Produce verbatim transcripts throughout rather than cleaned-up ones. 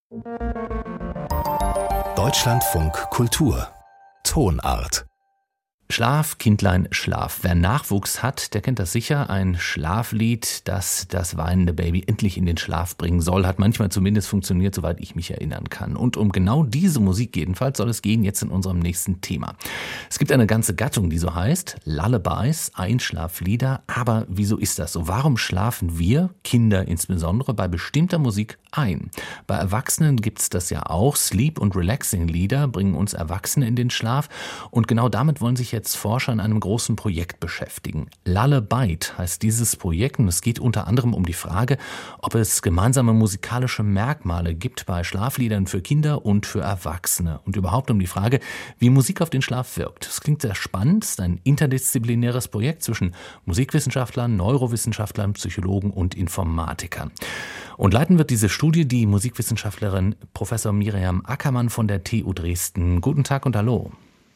Deutschlandfunk Kultur Tonart. Schlaf, Kindlein, Schlaf. Wer Nachwuchs hat, der kennt das sicher. Ein Schlaflied, das das weinende Baby endlich in den Schlaf bringen soll, hat manchmal zumindest funktioniert, soweit ich mich erinnern kann. Und um genau diese Musik jedenfalls soll es gehen jetzt in unserem nächsten Thema. Es gibt eine ganze Gattung, die so heißt, Lullabies, Einschlaflieder. Aber wieso ist das so? Warum schlafen wir, Kinder insbesondere, bei bestimmter Musik ein? Bei Erwachsenen gibt's das ja auch. Sleep- und Relaxing-Lieder bringen uns Erwachsene in den Schlaf. Und genau damit wollen sich jetzt Forscher in einem großen Projekt beschäftigen. Lullabyte heißt dieses Projekt und es geht unter anderem um die Frage, ob es gemeinsame musikalische Merkmale gibt bei Schlafliedern für Kinder und für Erwachsene und überhaupt um die Frage, wie Musik auf den Schlaf wirkt. Das klingt sehr spannend, es ist ein interdisziplinäres Projekt zwischen Musikwissenschaftlern, Neurowissenschaftlern, Psychologen und Informatikern. Und leiten wird diese Studie die Musikwissenschaftlerin Professor Miriam Ackermann von der T U Dresden. Guten Tag und hallo.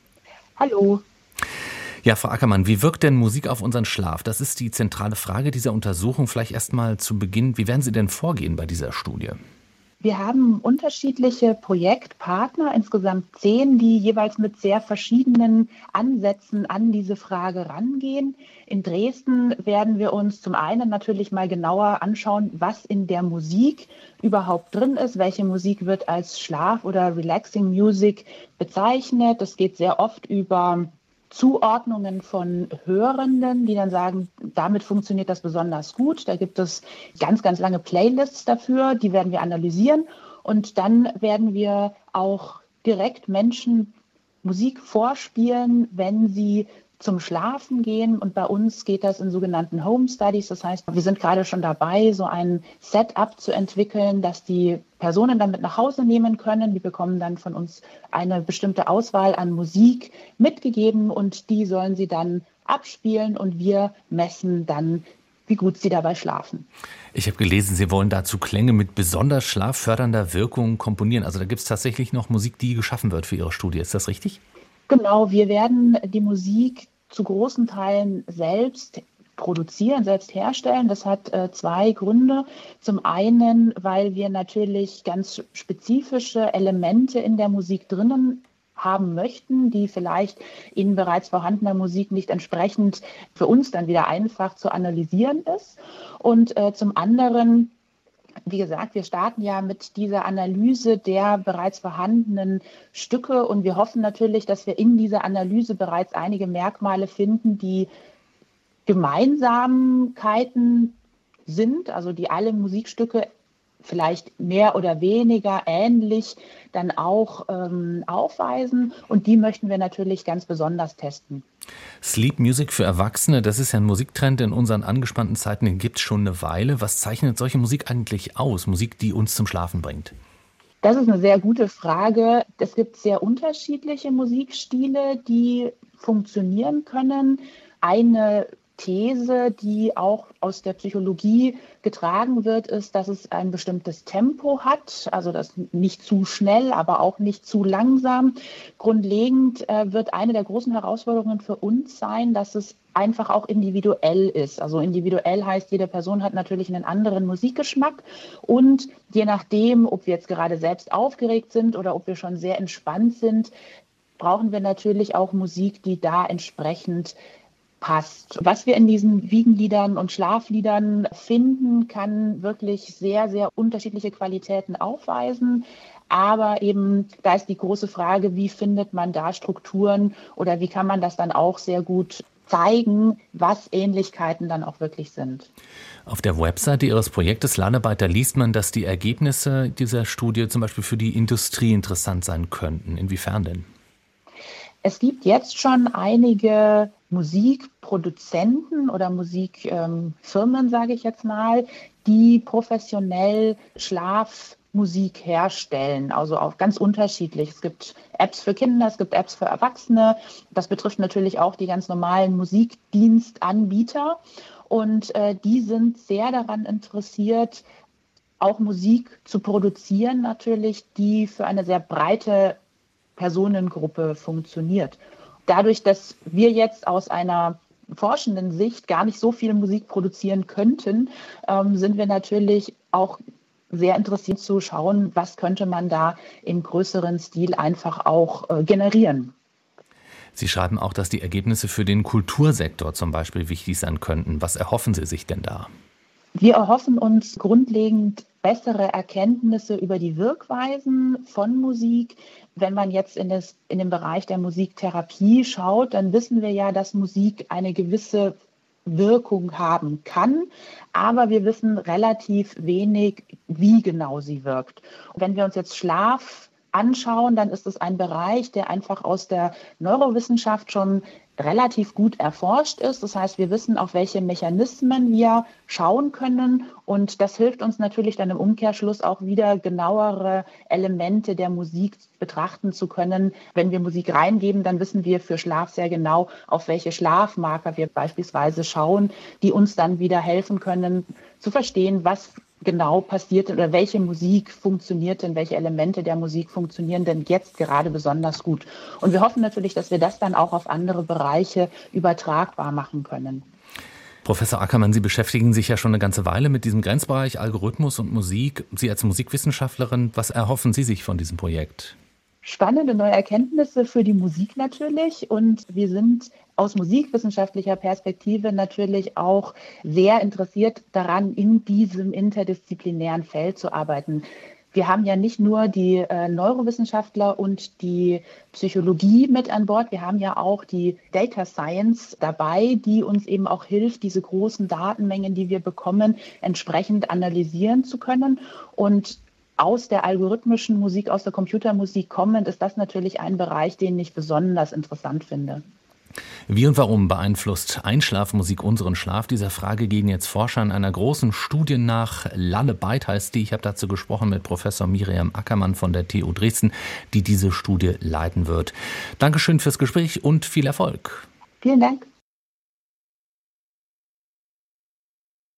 Hallo. Ja, Frau Ackermann, wie wirkt denn Musik auf unseren Schlaf? Das ist die zentrale Frage dieser Untersuchung. Vielleicht erst mal zu Beginn, wie werden Sie denn vorgehen bei dieser Studie? Wir haben unterschiedliche Projektpartner, insgesamt zehn, die jeweils mit sehr verschiedenen Ansätzen an diese Frage rangehen. In Dresden werden wir uns zum einen natürlich mal genauer anschauen, was in der Musik überhaupt drin ist. Welche Musik wird als Schlaf- oder Relaxing Music bezeichnet? Das geht sehr oft über Zuordnungen von Hörenden, die dann sagen, damit funktioniert das besonders gut. Da gibt es ganz, ganz lange Playlists dafür, die werden wir analysieren. Und dann werden wir auch direkt Menschen Musik vorspielen, wenn sie zum Schlafen gehen. Und bei uns geht das in sogenannten Home Studies. Das heißt, wir sind gerade schon dabei, so ein Setup zu entwickeln, das die Personen dann mit nach Hause nehmen können. Die bekommen dann von uns eine bestimmte Auswahl an Musik mitgegeben und die sollen sie dann abspielen und wir messen dann, wie gut sie dabei schlafen. Ich habe gelesen, Sie wollen dazu Klänge mit besonders schlaffördernder Wirkung komponieren. Also da gibt es tatsächlich noch Musik, die geschaffen wird für Ihre Studie. Ist das richtig? Genau, wir werden die Musik zu großen Teilen selbst produzieren, selbst herstellen. Das hat äh, zwei Gründe. Zum einen, weil wir natürlich ganz spezifische Elemente in der Musik drinnen haben möchten, die vielleicht in bereits vorhandener Musik nicht entsprechend für uns dann wieder einfach zu analysieren ist. Und äh, zum anderen, wie gesagt, wir starten ja mit dieser Analyse der bereits vorhandenen Stücke und wir hoffen natürlich, dass wir in dieser Analyse bereits einige Merkmale finden, die Gemeinsamkeiten sind, also die alle Musikstücke vielleicht mehr oder weniger ähnlich dann auch ähm, aufweisen und die möchten wir natürlich ganz besonders testen. Sleep Music für Erwachsene, das ist ja ein Musiktrend in unseren angespannten Zeiten, den gibt es schon eine Weile. Was zeichnet solche Musik eigentlich aus? Musik, die uns zum Schlafen bringt? Das ist eine sehr gute Frage. Es gibt sehr unterschiedliche Musikstile, die funktionieren können. Eine These, die auch aus der Psychologie getragen wird, ist, dass es ein bestimmtes Tempo hat, also das nicht zu schnell, aber auch nicht zu langsam. Grundlegend äh, wird eine der großen Herausforderungen für uns sein, dass es einfach auch individuell ist. Also individuell heißt, jede Person hat natürlich einen anderen Musikgeschmack und je nachdem, ob wir jetzt gerade selbst aufgeregt sind oder ob wir schon sehr entspannt sind, brauchen wir natürlich auch Musik, die da entsprechend passt. Was wir in diesen Wiegenliedern und Schlafliedern finden, kann wirklich sehr, sehr unterschiedliche Qualitäten aufweisen. Aber eben, da ist die große Frage, wie findet man da Strukturen oder wie kann man das dann auch sehr gut zeigen, was Ähnlichkeiten dann auch wirklich sind. Auf der Webseite Ihres Projektes Lullaby, da liest man, dass die Ergebnisse dieser Studie zum Beispiel für die Industrie interessant sein könnten. Inwiefern denn? Es gibt jetzt schon einige Musikproduzenten oder Musikfirmen, ähm, sage ich jetzt mal, die professionell Schlafmusik herstellen, also auch ganz unterschiedlich. Es gibt Apps für Kinder, es gibt Apps für Erwachsene. Das betrifft natürlich auch die ganz normalen Musikdienstanbieter. Und äh, die sind sehr daran interessiert, auch Musik zu produzieren, natürlich, die für eine sehr breite Personengruppe funktioniert. Dadurch, dass wir jetzt aus einer forschenden Sicht gar nicht so viel Musik produzieren könnten, ähm, sind wir natürlich auch sehr interessiert zu schauen, was könnte man da im größeren Stil einfach auch äh, generieren. Sie schreiben auch, dass die Ergebnisse für den Kultursektor zum Beispiel wichtig sein könnten. Was erhoffen Sie sich denn da? Wir erhoffen uns grundlegend bessere Erkenntnisse über die Wirkweisen von Musik. Wenn man jetzt in, das, in den Bereich der Musiktherapie schaut, dann wissen wir ja, dass Musik eine gewisse Wirkung haben kann, aber wir wissen relativ wenig, wie genau sie wirkt. Und wenn wir uns jetzt Schlaf anschauen, dann ist es ein Bereich, der einfach aus der Neurowissenschaft schon relativ gut erforscht ist. Das heißt, wir wissen, auf welche Mechanismen wir schauen können, und das hilft uns natürlich dann im Umkehrschluss auch wieder genauere Elemente der Musik betrachten zu können. Wenn wir Musik reingeben, dann wissen wir für Schlaf sehr genau, auf welche Schlafmarker wir beispielsweise schauen, die uns dann wieder helfen können zu verstehen, was genau passiert oder welche Musik funktioniert denn, welche Elemente der Musik funktionieren denn jetzt gerade besonders gut. Und wir hoffen natürlich, dass wir das dann auch auf andere Bereiche übertragbar machen können. Professor Ackermann, Sie beschäftigen sich ja schon eine ganze Weile mit diesem Grenzbereich Algorithmus und Musik. Sie als Musikwissenschaftlerin, was erhoffen Sie sich von diesem Projekt? Spannende neue Erkenntnisse für die Musik natürlich, und wir sind aus musikwissenschaftlicher Perspektive natürlich auch sehr interessiert daran, in diesem interdisziplinären Feld zu arbeiten. Wir haben ja nicht nur die äh, Neurowissenschaftler und die Psychologie mit an Bord, wir haben ja auch die Data Science dabei, die uns eben auch hilft, diese großen Datenmengen, die wir bekommen, entsprechend analysieren zu können. Und aus der algorithmischen Musik, aus der Computermusik kommend, ist das natürlich ein Bereich, den ich besonders interessant finde. Wie und warum beeinflusst Einschlafmusik unseren Schlaf? Dieser Frage gehen jetzt Forscher in einer großen Studie nach. Lullaby heißt die. Ich habe dazu gesprochen mit Professor Miriam Ackermann von der T U Dresden, die diese Studie leiten wird. Dankeschön fürs Gespräch und viel Erfolg. Vielen Dank.